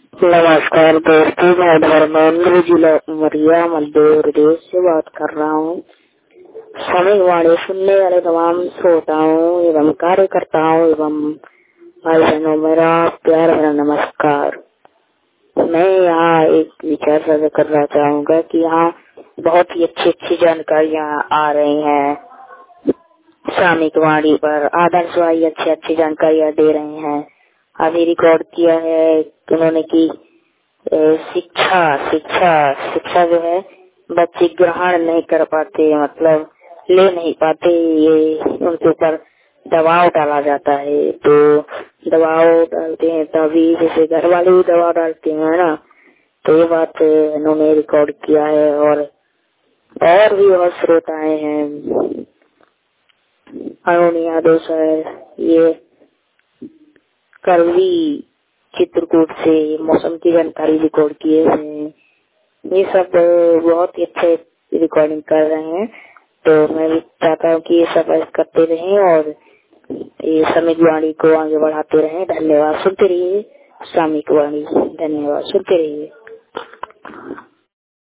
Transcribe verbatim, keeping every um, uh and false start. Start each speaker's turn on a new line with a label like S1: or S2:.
S1: नमस्कार दोस्तों, मैं धर्मेंद्र जिला उमरिया मध्य प्रदेश से बात कर रहा हूँ। सामयिक वाणी सुनने वाले तमाम श्रोताओं एवं कार्यकर्ताओं एवं भाई बहनों, मेरा प्यार भरा नमस्कार। मैं यहाँ एक विचार साझा करना चाहूँगा कि यहाँ बहुत ही अच्छी अच्छी जानकारियाँ आ रही हैं। सामयिक वाणी पर आदर्श भाई अच्छी अच्छी जानकारियाँ दे रहे हैं। अभी रिकॉर्ड किया है उन्होंने की शिक्षा शिक्षा शिक्षा जो है बच्चे ग्रहण नहीं कर पाते, मतलब ले नहीं पाते, ये उनके ऊपर दबाव डाला जाता है। तो दबाव डालते हैं तभी, जैसे घर वाले भी दबाव डालते हैं ना, तो ये बात इन्होंने रिकॉर्ड किया है। और और भी बहुत श्रोताएं हैं। अरुण यादव सर ये करवी चित्रकूट से मौसम की जानकारी रिकॉर्ड किए हैं। ये सब बहुत ही अच्छे रिकॉर्डिंग कर रहे हैं। तो मैं भी चाहता हूँ कि ये सब करते रहें और ये सामयिक वाणी को आगे बढ़ाते रहें। धन्यवाद। सुनते रहिए सामयिक वाणी। धन्यवाद। सुनते रहिए।